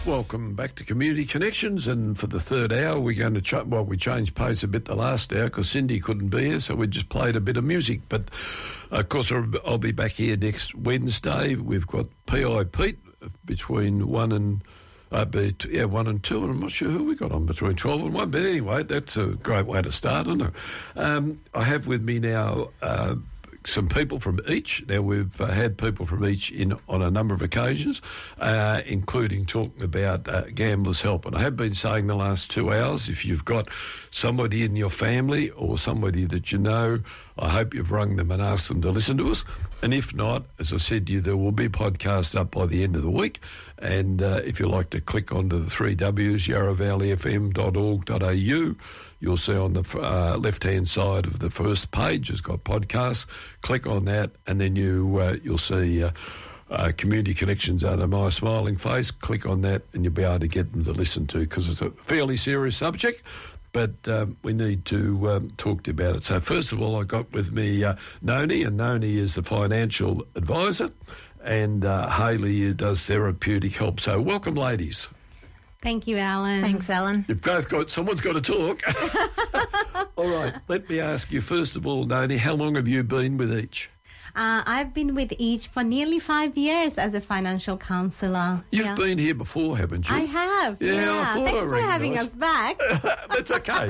Welcome back to Community Connections, and for the third hour we're going to we changed pace a bit the last hour because Cindy couldn't be here, so we just played a bit of music. But of course I'll be back here next Wednesday. We've got PI Pete between 1 and 2, and I'm not sure who we got on between 12 and 1, but anyway, that's a great way to start, isn't it? I have with me now some people from each. Now, we've had people from each in on a number of occasions, including talking about Gamblers Help. And I have been saying the last 2 hours, if you've got somebody in your family or somebody that you know, I hope you've rung them and asked them to listen to us. And if not, as I said to you, there will be podcasts up by the end of the week. And if you like to click onto the 3Ws, yarravalleyfm.org.au, you'll see on the left-hand side of the first page has got podcasts. Click on that, and then you'll see Community Connections under my smiling face. Click on that, and you'll be able to get them to listen to, because it's a fairly serious subject, but we need to talk to you about it. So first of all, I got with me Noni, and Noni is the financial advisor, and Hayley does therapeutic help. So welcome, ladies. Thank you, Alan. Thanks, Alan. You've both someone's got to talk. All right, let me ask you, first of all, Noni, how long have you been with each? I've been with each for nearly 5 years as a financial counsellor. You've been here before, haven't you? I have, yeah. I thought Thanks for having us back. That's okay.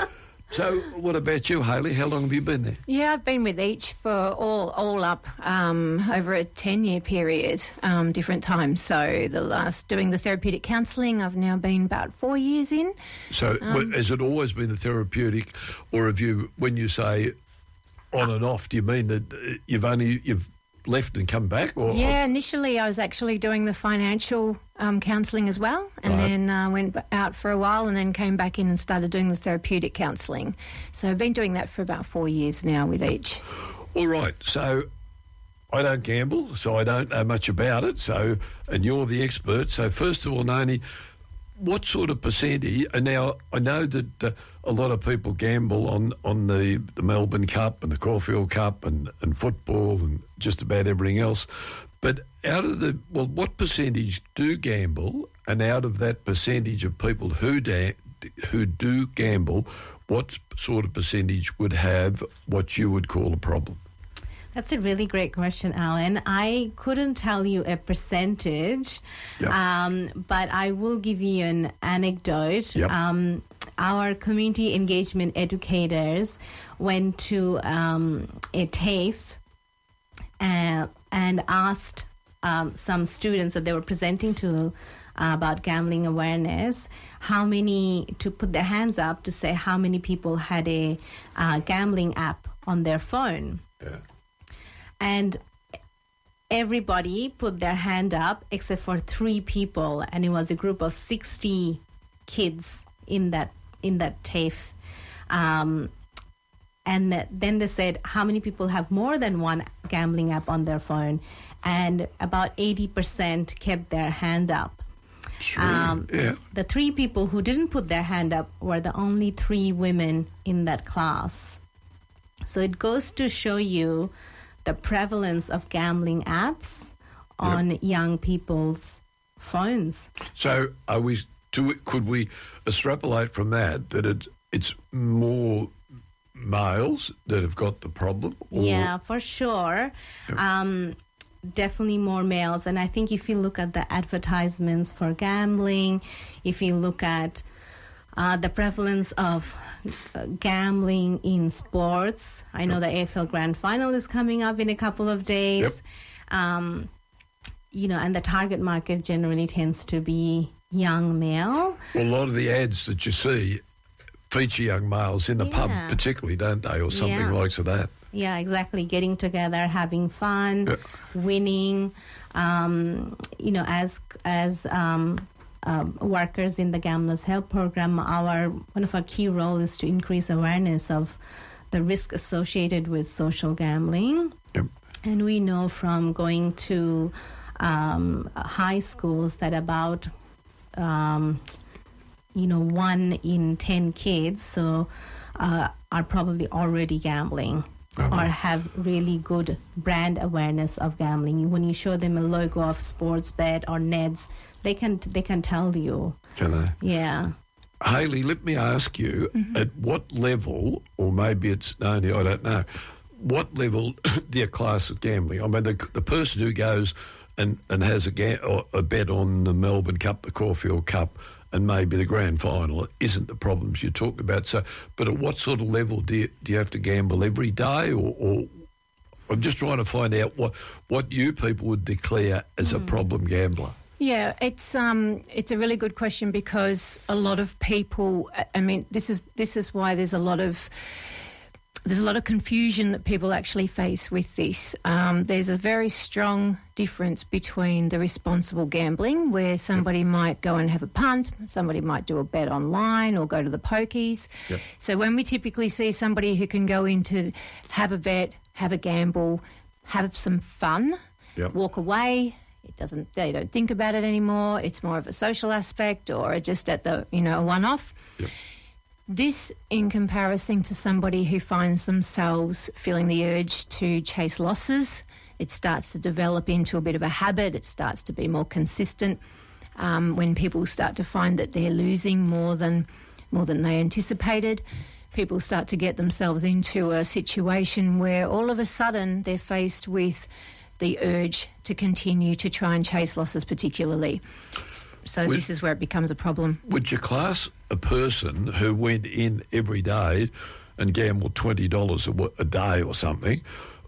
So what about you, Hayley? How long have you been there? Yeah, I've been with each for all up over a 10-year period, different times. So the last doing the therapeutic counselling, I've now been about 4 years in. So has it always been the therapeutic, or have you, when you say on and off, do you mean that you've left and come back? Or yeah, initially I was actually doing the financial counselling as well, and then went out for a while and then came back in and started doing the therapeutic counselling. So I've been doing that for about 4 years now with each. All right, so I don't gamble, so I don't know much about it, so, and you're the expert. So first of all, Noni, what sort of percentage, and now I know that a lot of people gamble on the Melbourne Cup and the Caulfield Cup and football and just about everything else, but out of what percentage do gamble, and out of that percentage of people who do gamble, what sort of percentage would have what you would call a problem? That's a really great question, Alan. I couldn't tell you a percentage, but I will give you an anecdote. Yep. Our community engagement educators went to a TAFE and asked some students that they were presenting to about gambling awareness, to put their hands up to say how many people had a gambling app on their phone. Yeah. And everybody put their hand up except for 3 people, and it was a group of 60 kids in that TAFE. And then they said, how many people have more than one gambling app on their phone? And about 80% kept their hand up. Sure. The 3 people who didn't put their hand up were the only 3 women in that class. So it goes to show you the prevalence of gambling apps on young people's phones. So could we extrapolate from that it's more males that have got the problem? Or? Yeah, for sure. Yep. Definitely more males. And I think if you look at the advertisements for gambling, if you look at the prevalence of gambling in sports, I know the AFL Grand Final is coming up in a couple of days. Yep. And the target market generally tends to be young male. Well, a lot of the ads that you see feature young males in the pub particularly, don't they, or something like that. Yeah, exactly. Getting together, having fun, winning. As workers in the Gamblers Help program, one of our key roles is to increase awareness of the risk associated with social gambling. Yep. And we know from going to high schools that about 1 in 10 kids are probably already gambling. Or have really good brand awareness of gambling. When you show them a logo of Sportsbet or Neds, they can tell you. Can they? Yeah. Hayley, let me ask you, at what level, or maybe it's no, I don't know, what level do you class as gambling? I mean, the person who goes and has a bet on the Melbourne Cup, the Caulfield Cup, and maybe the grand final isn't the problems you talked about. So, but at what sort of level do you have to gamble every day, or I'm just trying to find out what you people would declare as a problem gambler. Yeah, it's a really good question, because a lot of people, I mean, this is why there's a lot of confusion that people actually face with this. There's a very strong difference between the responsible gambling, where somebody might go and have a punt, somebody might do a bet online or go to the pokies. Yep. So when we typically see somebody who can go in to have a bet, have a gamble, have some fun, walk away, they don't think about it anymore, it's more of a social aspect or just at the, a one-off. Yep. This, in comparison to somebody who finds themselves feeling the urge to chase losses, it starts to develop into a bit of a habit. It starts to be more consistent. When people start to find that they're losing more than they anticipated, people start to get themselves into a situation where all of a sudden they're faced with the urge to continue to try and chase losses particularly. So this is where it becomes a problem. Would you class a person who went in every day and gambled $20 a day or something,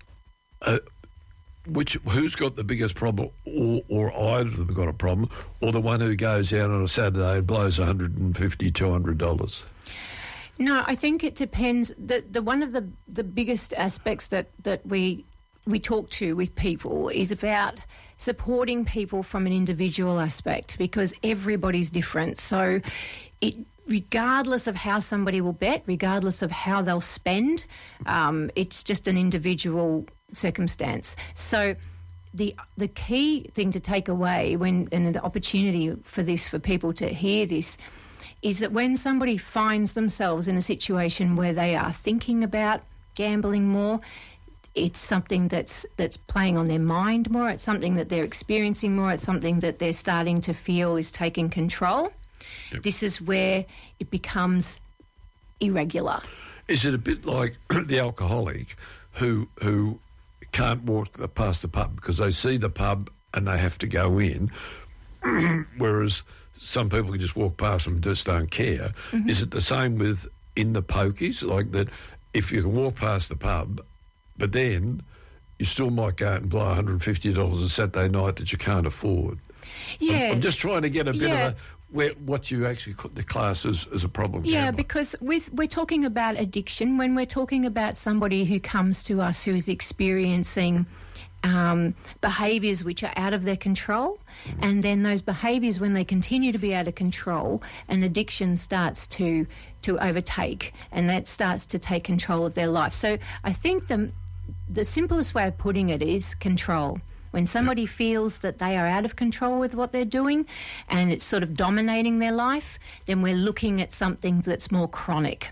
who's got the biggest problem, or either of them got a problem, or the one who goes out on a Saturday and blows $150, $200? No, I think it depends. The one of the biggest aspects that we talk to with people is about supporting people from an individual aspect, because everybody's different. So regardless of how somebody will bet, regardless of how they'll spend, it's just an individual circumstance. So the key thing to take away and the opportunity for people to hear this is that when somebody finds themselves in a situation where they are thinking about gambling more, it's something that's playing on their mind more, it's something that they're experiencing more, it's something that they're starting to feel is taking control. Yep. This is where it becomes irregular. Is it a bit like the alcoholic who can't walk past the pub because they see the pub and they have to go in, whereas some people can just walk past them and just don't care? Mm-hmm. Is it the same with in the pokies, like that if you can walk past the pub, but then you still might go out and blow $150 a Saturday night that you can't afford? Yeah. I'm just trying to get a bit of what you actually the class as a problem gambler. Yeah, because we're talking about addiction. When we're talking about somebody who comes to us who is experiencing behaviours which are out of their control, and then those behaviours, when they continue to be out of control, an addiction starts to overtake, and that starts to take control of their life. So I think the simplest way of putting it is control. When somebody feels that they are out of control with what they're doing and it's sort of dominating their life, then we're looking at something that's more chronic.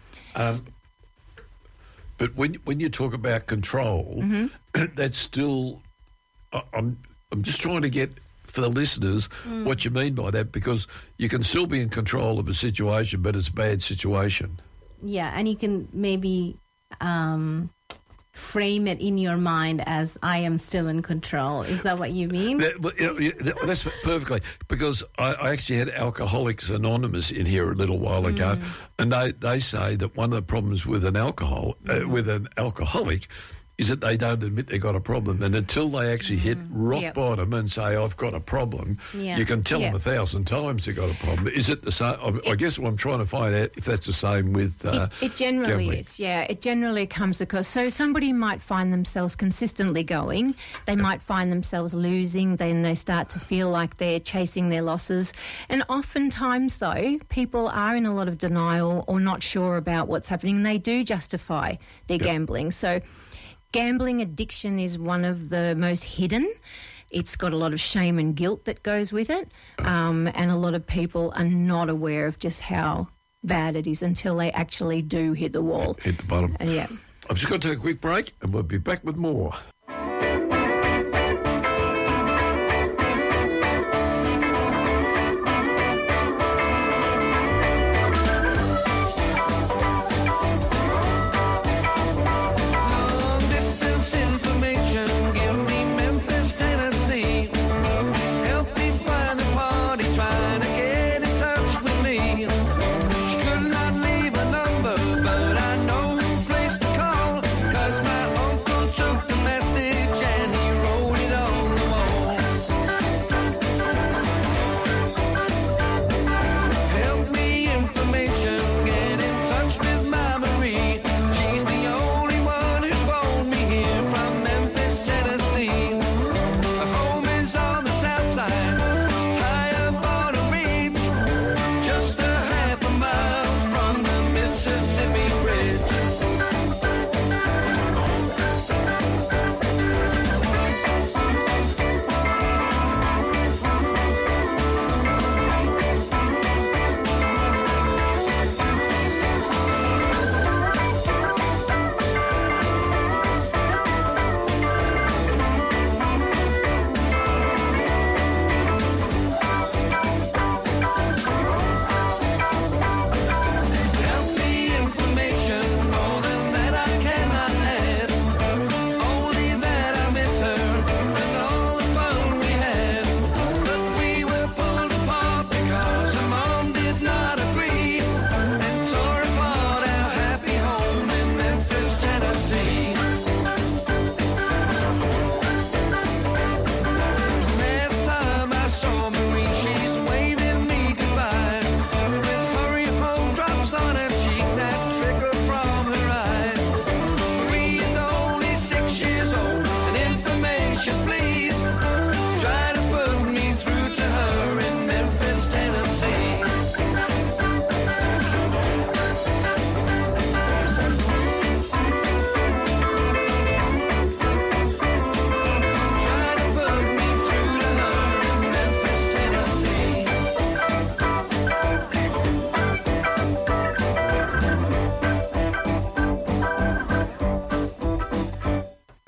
But when you talk about control, that's still... I'm just trying to get, for the listeners, what you mean by that, because you can still be in control of a situation, but it's a bad situation. Yeah, and you can maybe... frame it in your mind as I am still in control. Is that what you mean? That's perfectly, because I actually had Alcoholics Anonymous in here a little while ago, and they say that one of the problems with an alcoholic is that they don't admit they got a problem, and until they actually hit rock bottom and say, I've got a problem, you can tell them 1,000 times they've got a problem. Is it the same? I guess what I'm trying to find out if that's the same with it generally gambling. is, yeah. It generally comes across. So somebody might find themselves consistently going. They might find themselves losing. Then they start to feel like they're chasing their losses. And oftentimes, though, people are in a lot of denial or not sure about what's happening, and they do justify their gambling. So gambling addiction is one of the most hidden. It's got a lot of shame and guilt that goes with it, and a lot of people are not aware of just how bad it is until they actually do hit the wall. Hit the bottom. Yeah. I've just got to take a quick break, and we'll be back with more.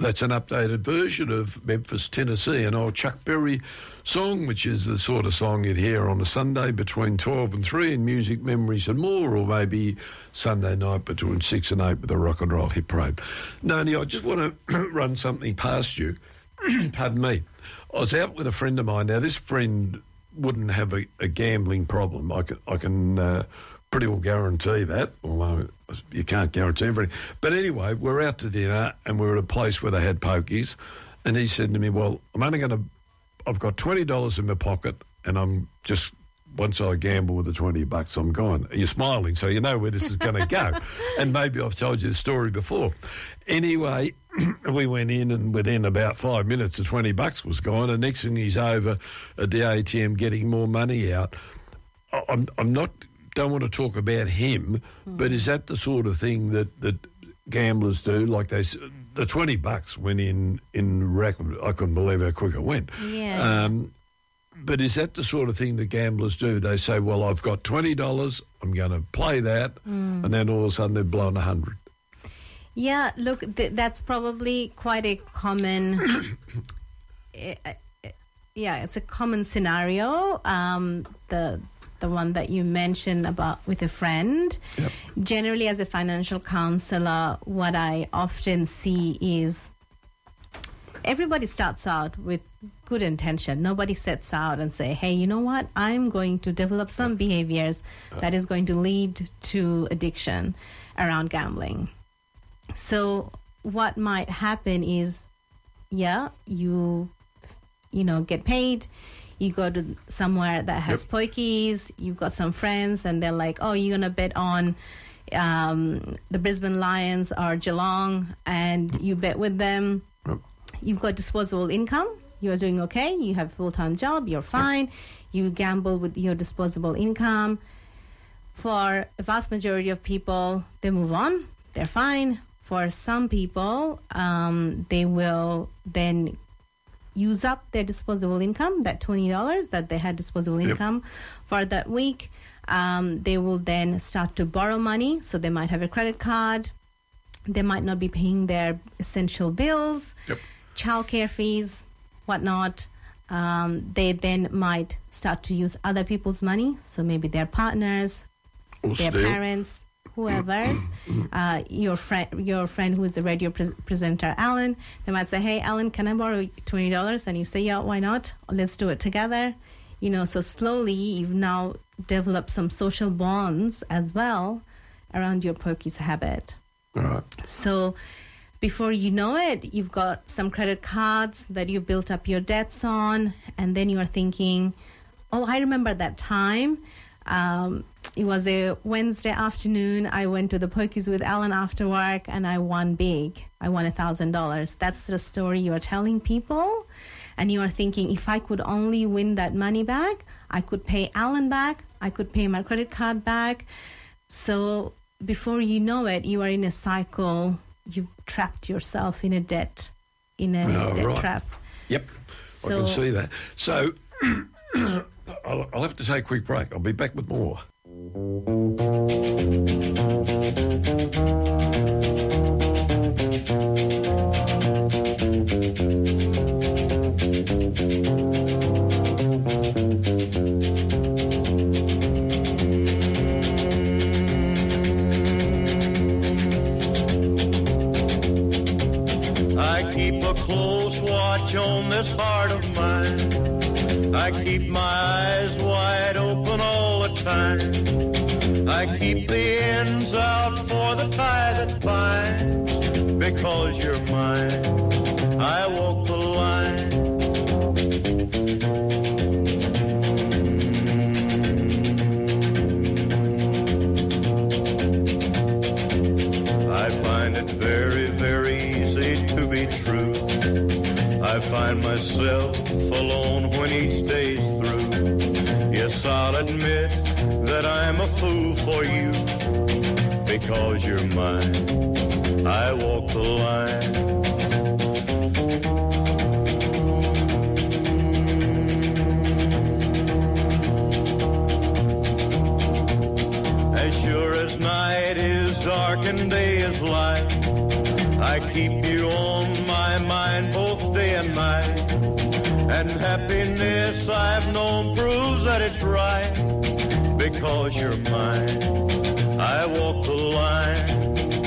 That's an updated version of Memphis, Tennessee, an old Chuck Berry song, which is the sort of song you'd hear on a Sunday between 12 and 3 in Music, Memories and More, or maybe Sunday night between 6 and 8 with a rock and roll hit parade. Noni, I just want to run something past you. Pardon me. I was out with a friend of mine. Now, this friend wouldn't have a gambling problem. I can pretty well guarantee that, although you can't guarantee everything. But anyway, we're out to dinner and we're at a place where they had pokies, and he said to me, well, I've got $20 in my pocket, and I'm just, once I gamble with the $20, I'm gone. You're smiling, so you know where this is going to go. And maybe I've told you the story before. Anyway, we went in, and within about 5 minutes, the $20 was gone, and next thing he's over at the ATM getting more money out. Don't want to talk about him, but is that the sort of thing that gamblers do? Like the $20 went in record. I couldn't believe how quick it went. Yeah. But is that the sort of thing that gamblers do? They say, well, I've got $20, I'm going to play that, and then all of a sudden they've blown 100. Yeah, look, that's probably quite a common... it's a common scenario. The one that you mentioned about with a friend. Yep. Generally, as a financial counselor, what I often see is everybody starts out with good intention. Nobody sets out and say, hey, you know what? I'm going to develop some behaviors that is going to lead to addiction around gambling. So what might happen is, you get paid. You go to somewhere that has pokies, you've got some friends, and they're like, oh, you're going to bet on the Brisbane Lions or Geelong, and you bet with them. Yep. You've got disposable income. You're doing okay. You have a full-time job. You're fine. Yep. You gamble with your disposable income. For a vast majority of people, they move on. They're fine. For some people, they will then use up their disposable income, that $20 that they had disposable income for that week. They will then start to borrow money. So they might have a credit card. They might not be paying their essential bills, childcare fees, whatnot. They then might start to use other people's money. So maybe their partners, their parents, whoever's, your friend who is a radio presenter, Alan. They might say, hey, Alan, can I borrow $20? And you say, yeah, why not? Let's do it together. So slowly you've now developed some social bonds as well around your pokies habit. All right. So before you know it, you've got some credit cards that you built up your debts on, and then you are thinking, oh, I remember that time. It was a Wednesday afternoon. I went to the pokies with Alan after work, and I won big. I won $1,000. That's the story you are telling people. And you are thinking, if I could only win that money back, I could pay Alan back. I could pay my credit card back. So before you know it, you are in a cycle. You've trapped yourself in a debt, trap. Yep, so, I can see that. So I'll have to take a quick break. I'll be back with more. I keep a close watch on this heart of mine. I keep my eyes wide open all the time. I keep the ends out for the tie that binds. Because you're mine, I walk the line. I find it very, very easy to be true. I find myself alone when each day's through. Yes, I'll admit that I'm a fool for you. Because you're mine, I walk the line. As sure as night is dark and day is light, I keep you on my happiness I've known proves that it's right. Because you're mine, I walk the line.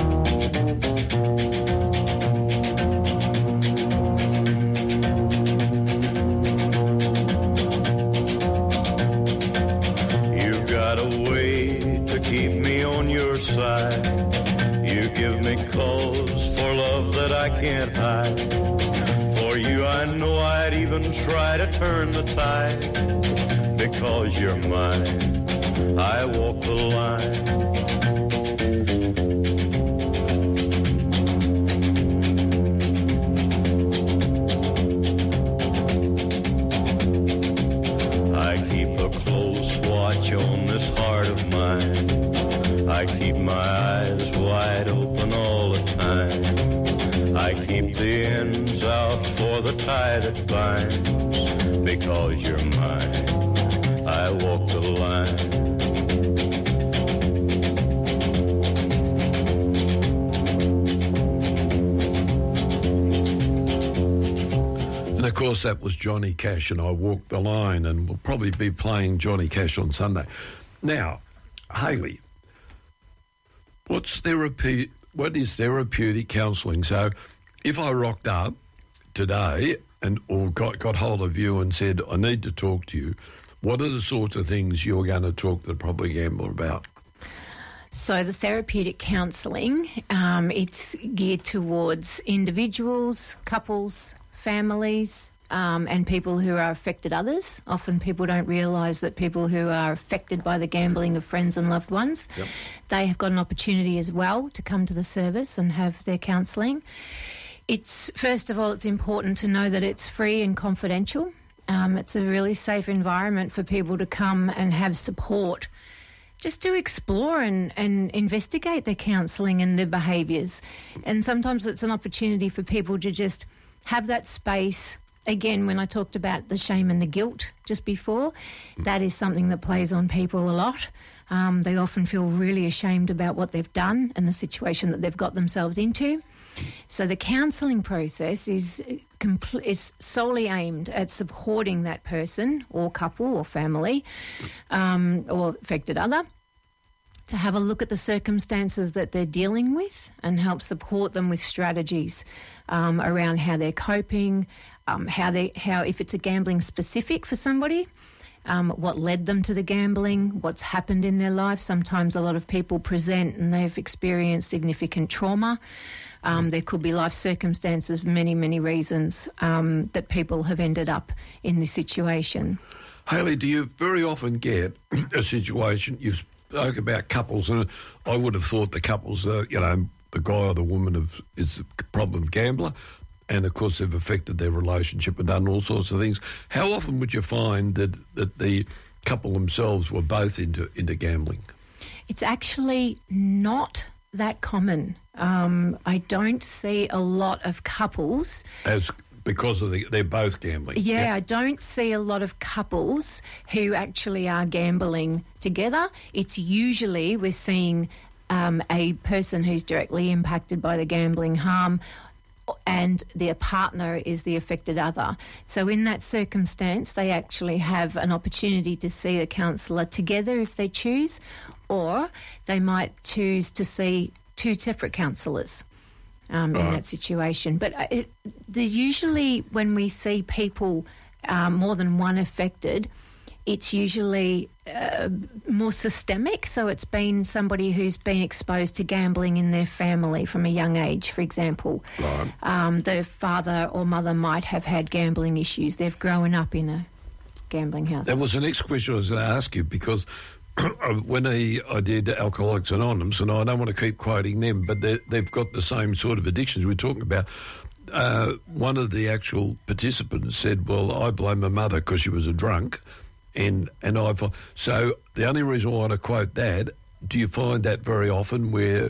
You've got a way to keep me on your side. You give me cause for love that I can't hide. For you I know I'd even try to turn the tide. Because you're mine, I walk the line. I keep a close watch on this heart of mine. I keep my eyes wide open all the time. I keep the ends out for the tie that binds. Because you're mine, I walk the line. And of course that was Johnny Cash and I Walked the Line, and we'll probably be playing Johnny Cash on Sunday. Now, Hayley, what is therapeutic counselling? So if I rocked up today or got hold of you and said, I need to talk to you, what are the sorts of things you're going to talk to the Proper Gambler about? So the therapeutic counselling, it's geared towards individuals, couples, families, and people who are affected others. Often people don't realise that people who are affected by the gambling of friends and loved ones, they have got an opportunity as well to come to the service and have their counselling. First of all, it's important to know that it's free and confidential. It's a really safe environment for people to come and have support, just to explore and investigate their counselling and their behaviours. And sometimes it's an opportunity for people to just have that space. Again, when I talked about the shame and the guilt just before, that is something that plays on people a lot. They often feel really ashamed about what they've done and the situation that they've got themselves into. So the counselling process is solely aimed at supporting that person or couple or family or affected other to have a look at the circumstances that they're dealing with and help support them with strategies around how they're coping, how if it's a gambling specific for somebody, what led them to the gambling, what's happened in their life. Sometimes a lot of people present and they've experienced significant trauma. There could be life circumstances, many, many reasons that people have ended up in this situation. Hayley, do you very often get a situation, you spoke about couples, and I would have thought the couples are, the guy or the woman is the problem gambler, and of course they've affected their relationship and done all sorts of things. How often would you find that the couple themselves were both into gambling? It's actually not that common. I don't see a lot of couples because they're both gambling. Yeah, yep. I don't see a lot of couples who actually are gambling together. It's usually we're seeing a person who's directly impacted by the gambling harm, and their partner is the affected other. So in that circumstance, they actually have an opportunity to see a counsellor together if they choose, or they might choose to see two separate counsellors in that situation. But usually when we see people, more than one affected, it's usually more systemic. So it's been somebody who's been exposed to gambling in their family from a young age, for example. Right. Their father or mother might have had gambling issues. They've grown up in a gambling house. That was the next question I was going to ask you, because when I did Alcoholics Anonymous, and I don't want to keep quoting them, but they've got the same sort of addictions we're talking about. One of the actual participants said, well, I blame my mother because she was a drunk. And so the only reason I want to quote that, do you find that very often where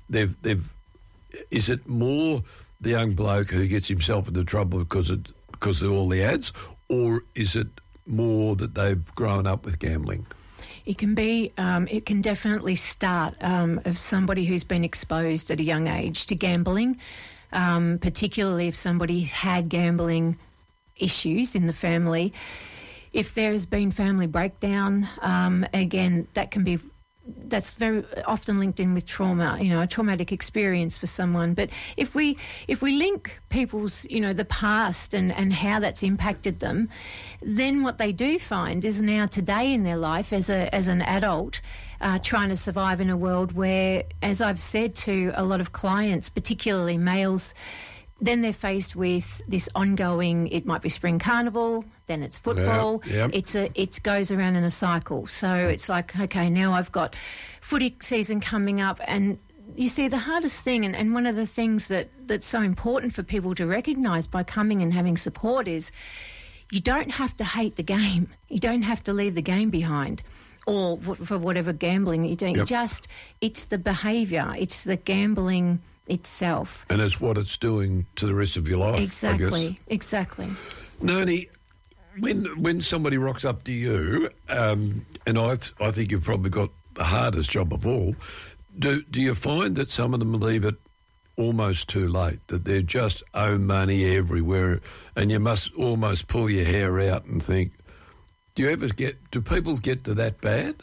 is it more the young bloke who gets himself into trouble because of all the ads, or is it more that they've grown up with gambling? It can be. It can definitely start of somebody who's been exposed at a young age to gambling, particularly if somebody had gambling issues in the family. if there has been family breakdown, again, that's very often linked in with trauma, a traumatic experience for someone. But if we link people's, the past and how that's impacted them, then what they do find is now today in their life as an adult, trying to survive in a world where, as I've said to a lot of clients, particularly males, then they're faced with this ongoing, it might be spring carnival, then it's football. Yep. It goes around in a cycle. So it's like, okay, now I've got footy season coming up. And you see, the hardest thing, and one of the things that's so important for people to recognise by coming and having support is you don't have to hate the game. You don't have to leave the game behind, or for whatever gambling that you're doing. Yep. It's the behaviour. It's the gambling itself. And it's what it's doing to the rest of your life, Exactly, I guess. exactly. Noni, when somebody rocks up to you, and I think you've probably got the hardest job of all, do you find that some of them leave it almost too late, that they just owe money everywhere, and you must almost pull your hair out and think, do people get to that bad?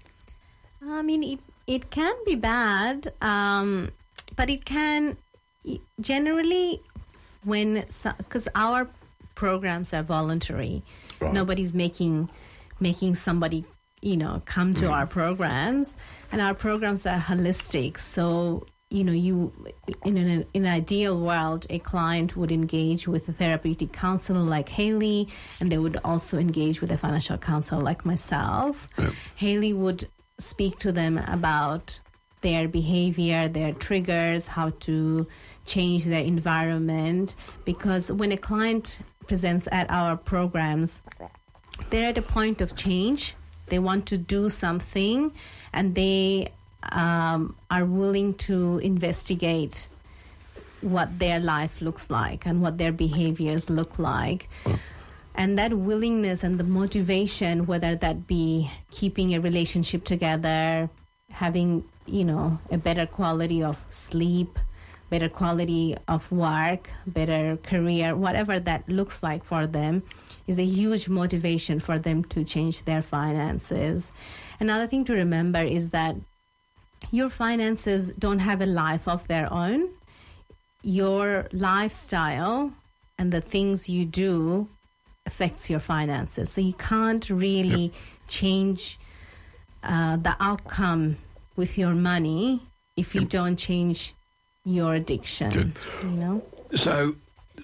I mean, it can be bad, but it can generally because our programs are voluntary. Right. Nobody's making somebody come to our programs, and our programs are holistic. So you in an ideal world, a client would engage with a therapeutic counselor like Hayley, and they would also engage with a financial counselor like myself. Yep. Hayley would speak to them about their behavior, their triggers, how to change their environment. Because when a client presents at our programs, they're at a point of change. They want to do something, and they are willing to investigate what their life looks like and what their behaviors look like. And that willingness and the motivation, whether that be keeping a relationship together, having a better quality of sleep, better quality of work, better career, whatever that looks like for them, is a huge motivation for them to change their finances. Another thing to remember is that your finances don't have a life of their own. Your lifestyle and the things you do affects your finances. So you can't really change the outcome with your money if you don't change your addiction. So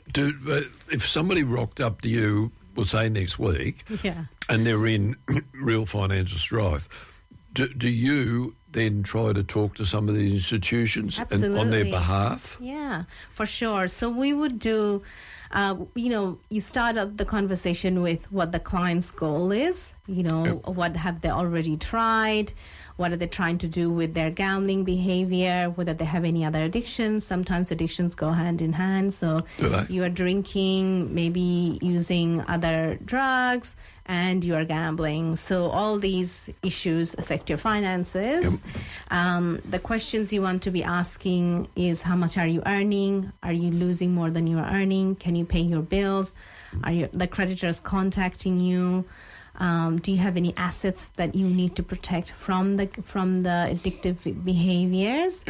if somebody rocked up to you, we'll say next week, and they're in real financial strife, do you then try to talk to some of these institutions and on their behalf? Yeah, for sure. So we would do, you start up the conversation with what the client's goal is, what have they already tried, what are they trying to do with their gambling behavior, whether they have any other addictions. Sometimes addictions go hand in hand. So you are drinking, maybe using other drugs, and you are gambling. So all these issues affect your finances. The questions you want to be asking is, how much are you earning? Are you losing more than you are earning? Can you pay your bills? Are the creditors contacting you? Do you have any assets that you need to protect from the addictive behaviors?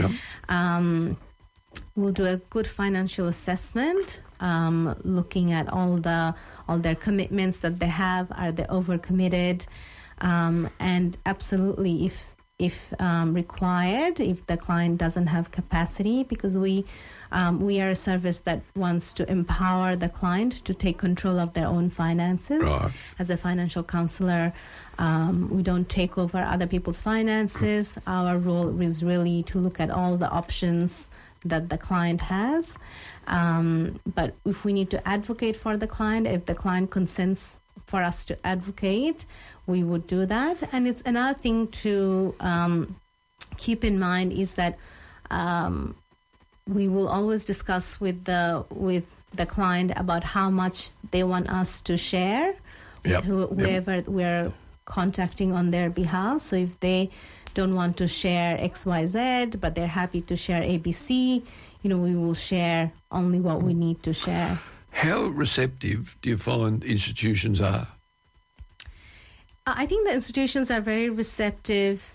We'll do a good financial assessment, looking at all their commitments that they have. Are they overcommitted? And absolutely, if required, if the client doesn't have capacity, because we are a service that wants to empower the client to take control of their own finances. Right. As a financial counselor, we don't take over other people's finances. Our role is really to look at all the options that the client has. But if we need to advocate for the client, if the client consents for us to advocate, we would do that. And it's another thing to keep in mind is that we will always discuss with the client about how much they want us to share with whoever we're contacting on their behalf. So if they don't want to share XYZ, but they're happy to share ABC, we will share only what we need to share. How receptive do you find institutions are? I think the institutions are very receptive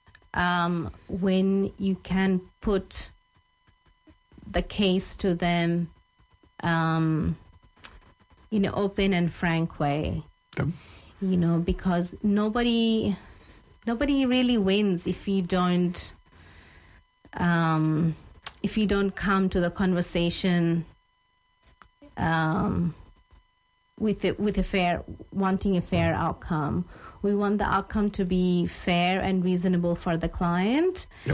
when you can put the case to them in an open and frank way. Yep. Because nobody really wins if you don't come to the conversation wanting a fair outcome. We want the outcome to be fair and reasonable for the client. Yep.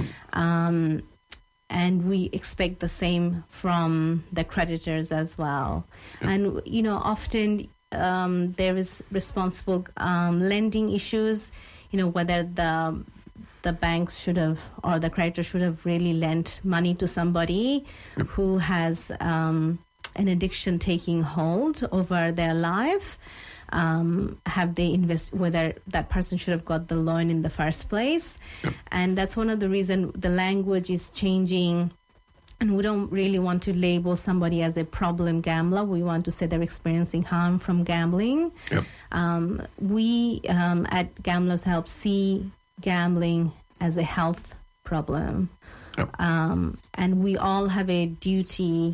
And we expect the same from the creditors as well. Yep. And, often there is responsible lending issues, whether the banks should have or the creditor should have really lent money to somebody Yep. who has an addiction taking hold over their life. Have they whether that person should have got the loan in the first place. Yep. And that's one of the reasons the language is changing, and we don't really want to label somebody as a problem gambler. We want to say they're experiencing harm from gambling. Yep. We at Gamblers Help see gambling as a health problem. Yep. And we all have a duty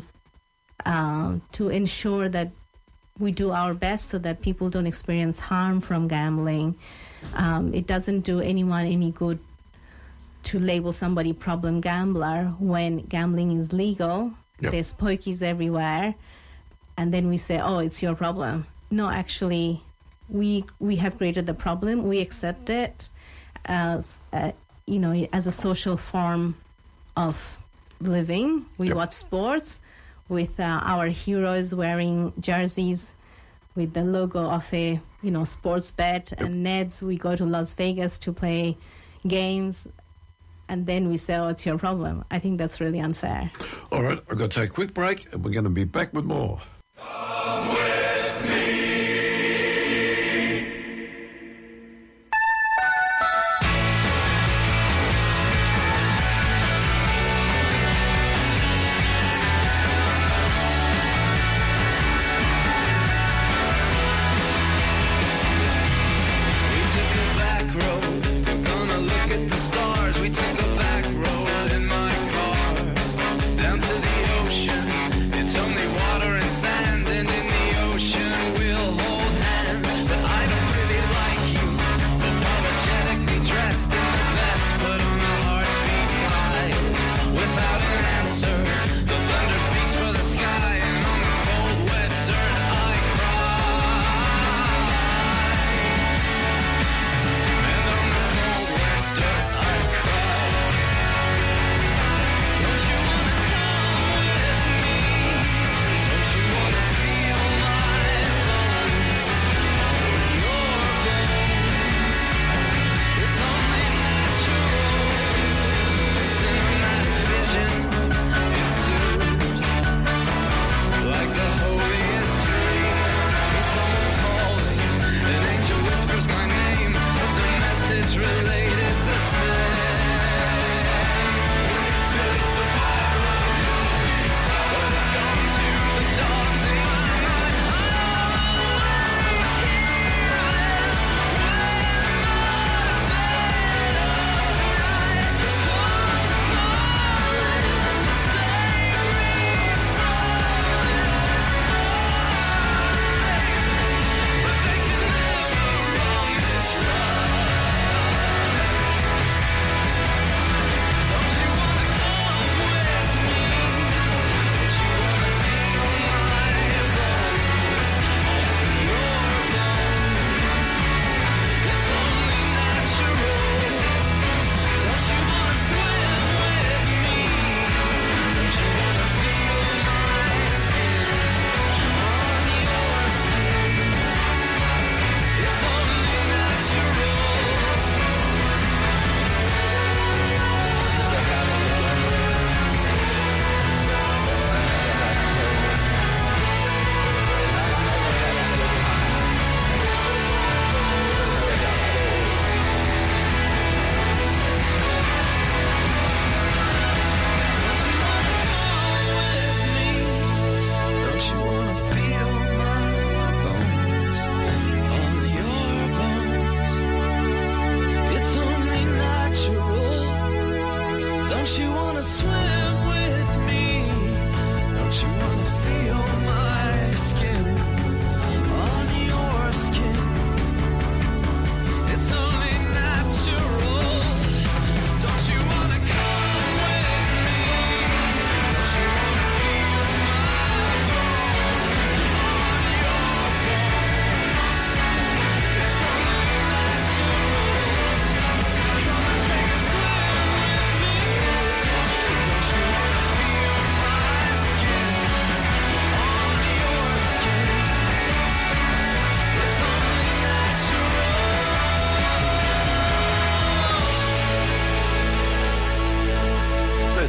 to ensure that we do our best so that people don't experience harm from gambling. It doesn't do anyone any good to label somebody problem gambler when gambling is legal. Yep. There's pokies everywhere, and then we say, "Oh, it's your problem." No, actually, we have created the problem. We accept it as as a social form of living. We Yep. watch sports with our heroes wearing jerseys with the logo of a sports bet. Yep. And Neds, we go to Las Vegas to play games, and then we say, "Oh, it's your problem." I think that's really unfair. All right, I've got to take a quick break, and we're going to be back with more. Come with me. Down to the ocean, it's only water and sand.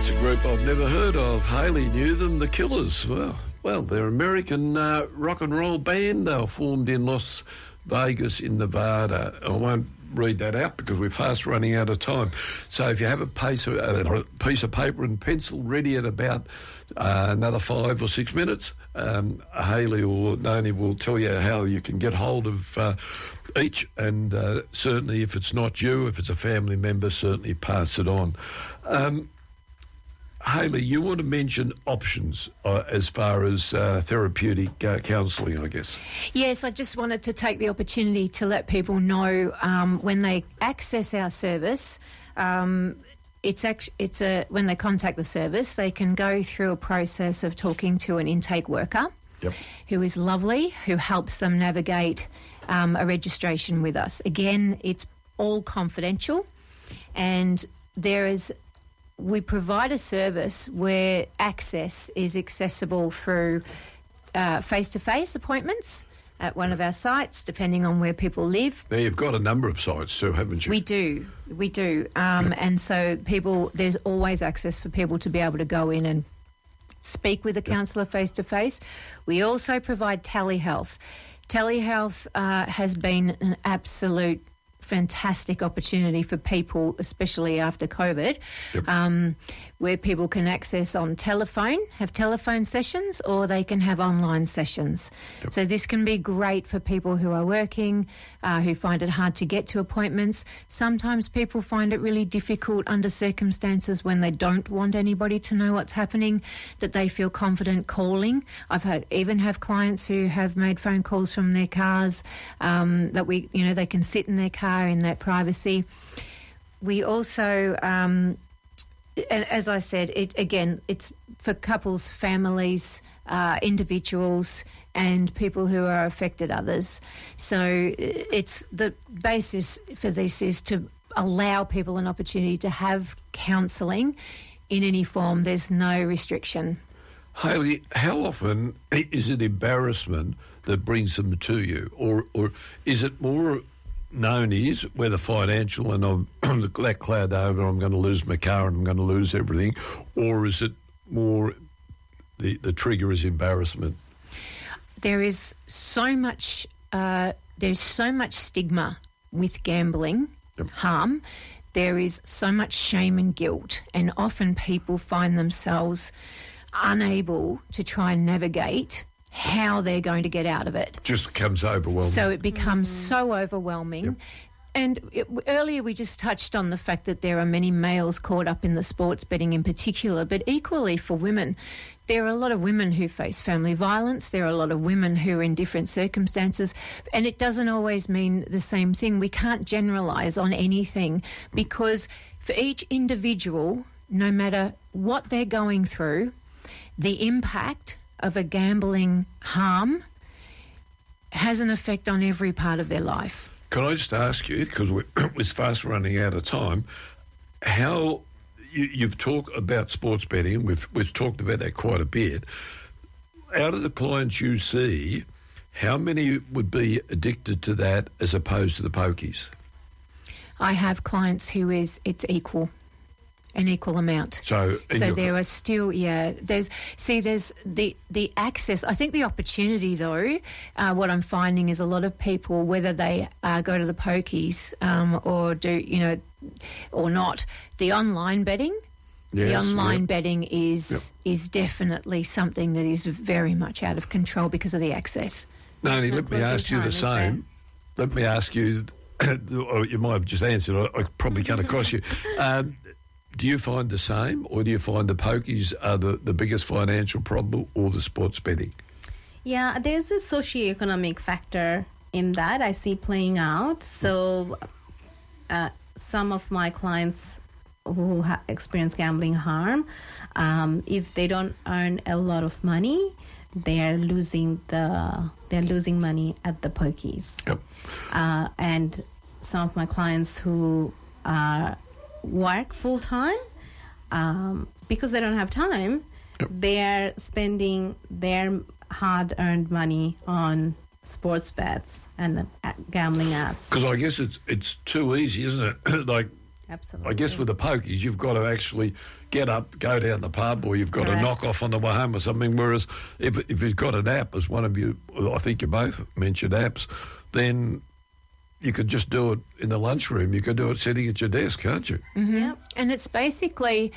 That's a group I've never heard of. Haley knew them, the Killers. Well, they're an American rock and roll band. They were formed in Las Vegas in Nevada. I won't read that out because we're fast running out of time. So if you have a piece of paper and pencil ready at about another 5 or 6 minutes, Haley or Noni will tell you how you can get hold of each, and certainly if it's not you, if it's a family member, certainly pass it on. Haley, you want to mention options as far as therapeutic counselling, I guess. Yes, I just wanted to take the opportunity to let people know when they access our service, when they contact the service, they can go through a process of talking to an intake worker who is lovely, who helps them navigate a registration with us. Again, it's all confidential, and we provide a service where access is accessible through face-to-face appointments at one of our sites, depending on where people live. Now, you've got a number of sites too, haven't you? We do. And so there's always access for people to be able to go in and speak with a counsellor face-to-face. We also provide telehealth. Telehealth has been an absolute fantastic opportunity for people, especially after COVID, where people can access on telephone, have telephone sessions, or they can have online sessions. So this can be great for people who are working, who find it hard to get to appointments. Sometimes people find it really difficult under circumstances when they don't want anybody to know what's happening, that they feel confident calling. Even have clients who have made phone calls from their cars, that they can sit in their car in that privacy. We also, and as I said, it's for couples, families, individuals, and people who are affected others. So it's the basis for this is to allow people an opportunity to have counselling in any form. There's no restriction. Haley, how often is it embarrassment that brings them to you, or is it more known is whether financial and I'm that cloud over, I'm going to lose my car and I'm going to lose everything, or is it more the trigger is embarrassment? There is so much stigma with gambling harm. There is so much shame and guilt, and often people find themselves unable to try and navigate how they're going to get out of it. Just becomes overwhelming. So it becomes so overwhelming. And earlier we just touched on the fact that there are many males caught up in the sports betting in particular, but equally for women. There are a lot of women who face family violence. There are a lot of women who are in different circumstances, and it doesn't always mean the same thing. We can't generalise on anything, because for each individual, no matter what they're going through, the impact of a gambling harm has an effect on every part of their life. Can I just ask you, because we're fast running out of time, how you've talked about sports betting, we've talked about that quite a bit. Out of the clients you see, how many would be addicted to that as opposed to the pokies? I have clients who it's equal. An equal amount. So there are still, there's the access. I think the opportunity, though, what I'm finding is a lot of people, whether they go to the pokies or do, or not, the online betting. Yes, the online betting is definitely something that is very much out of control because of the access. Noni, let me ask you the same. Let me ask you, or you might have just answered, I probably can't across you. Do you find the same, or do you find the pokies are the biggest financial problem, or the sports betting? Yeah, there's a socioeconomic factor in that I see playing out. So some of my clients who experience gambling harm, if they don't earn a lot of money, they're losing money at the pokies. Yep. And some of my clients who work full-time, because they don't have time, they're spending their hard-earned money on sports bets and gambling apps. Because I guess it's too easy, isn't it? Like, Absolutely. I guess with the pokies, you've got to actually get up, go down the pub, or you've got Correct. to knock off on the way home or something. Whereas if you've got an app, as one of you, I think you both mentioned apps, then you could just do it in the lunchroom. You could do it sitting at your desk, can't you? Mm-hmm. Yep. And it's basically,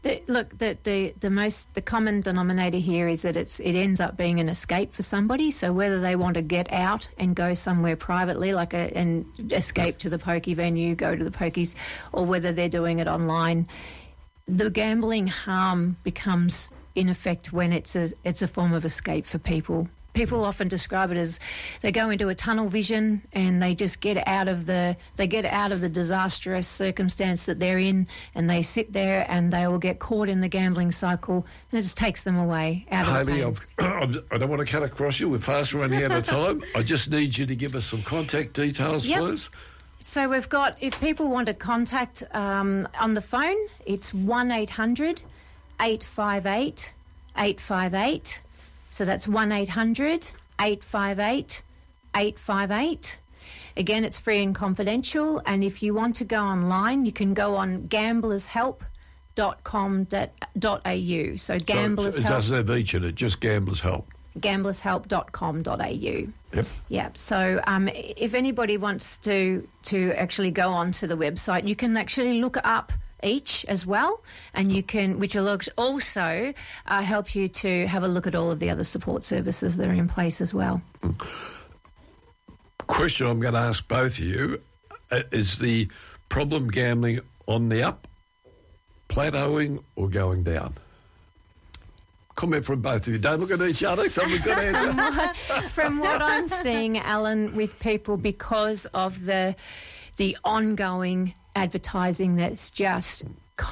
the common denominator here is that it ends up being an escape for somebody. So whether they want to get out and go somewhere privately, and escape to the pokie venue, go to the pokies, or whether they're doing it online, the gambling harm becomes in effect when it's a form of escape for people. People often describe it as they go into a tunnel vision and they just get out of the disastrous circumstance that they're in, and they sit there and they will get caught in the gambling cycle, and it just takes them away out of the Hayley, pain. I don't want to cut across you. We're fast running out of time. I just need you to give us some contact details, Yep. please. So we've got, if people want to contact on the phone, it's 1-800 858 858. So that's 1-800 858 858. Again, it's free and confidential. And if you want to go online, you can go on gamblershelp.com.au. So Gamblers It Help, doesn't have each in it, just Gamblers Help. gamblershelp.com.au. Yep. Yeah. So if anybody wants to actually go onto the website, you can actually look up each as well, and you can, which will also help you to have a look at all of the other support services that are in place as well. Question I'm going to ask both of you, is the problem gambling on the up, plateauing or going down? Comment from both of you. Don't look at each other. Someone's got to answer. From what I'm seeing, Alan, with people, because of the ongoing advertising that's just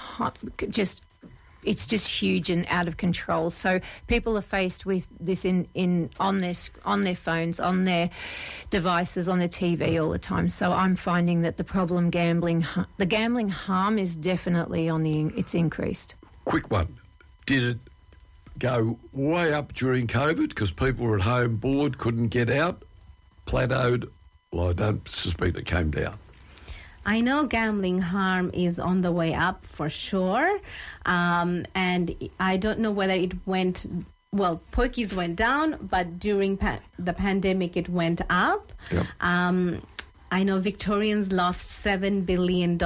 it's just huge and out of control. So people are faced with this on their phones, on their devices, on their TV all the time. So I'm finding that the gambling harm is definitely it's increased. Quick one. Did it go way up during COVID because people were at home bored, couldn't get out, plateaued? Well, I don't suspect it came down. I know gambling harm is on the way up for sure. And I don't know whether it went, well, pokies went down, but during the pandemic it went up. Yep. I know Victorians lost $7 billion.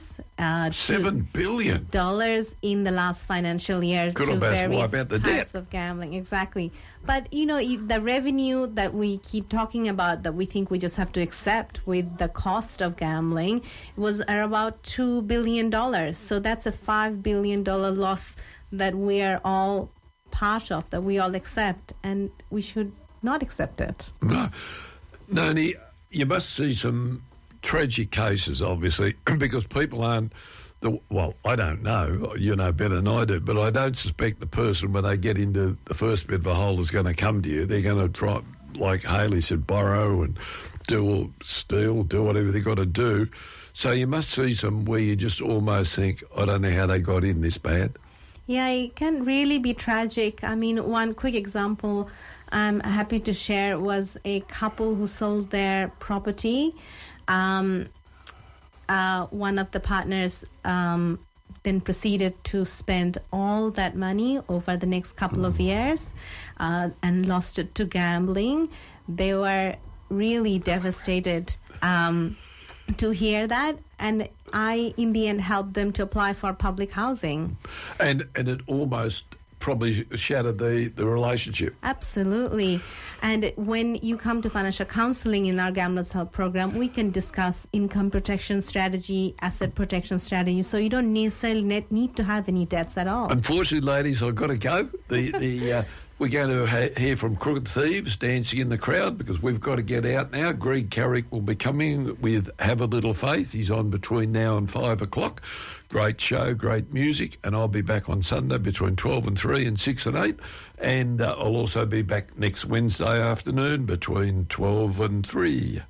$7 billion? In the last financial year Could to almost various wipe out the types debt. of gambling. Exactly. But, the revenue that we keep talking about that we think we just have to accept with the cost of gambling was at about $2 billion. So that's a $5 billion loss that we are all part of, that we all accept, and we should not accept it. No. Noni, you must see some tragic cases, obviously, because people aren't... I don't know. You know better than I do, but I don't suspect the person, when they get into the first bit of a hole, is going to come to you. They're going to try, like Hayley said, borrow and steal, do whatever they've got to do. So you must see some where you just almost think, I don't know how they got in this bad. Yeah, it can really be tragic. I mean, one quick example I'm happy to share was a couple who sold their property. One of the partners then proceeded to spend all that money over the next couple of years and lost it to gambling. They were really devastated to hear that, and I, in the end, helped them to apply for public housing. And it almost probably shattered the relationship. Absolutely. And when you come to financial counseling in our Gamblers Help program, we can discuss income protection strategy, asset protection strategy, so you don't necessarily need to have any debts at all. Unfortunately, ladies, I've got to go. We're going to hear from Crooked Thieves dancing in the crowd because we've got to get out now. Greg Carrick will be coming with Have a Little Faith. He's on between now and 5 o'clock. Great show, great music, and I'll be back on Sunday between 12 and 3 and 6 and 8. And I'll also be back next Wednesday afternoon between 12 and 3.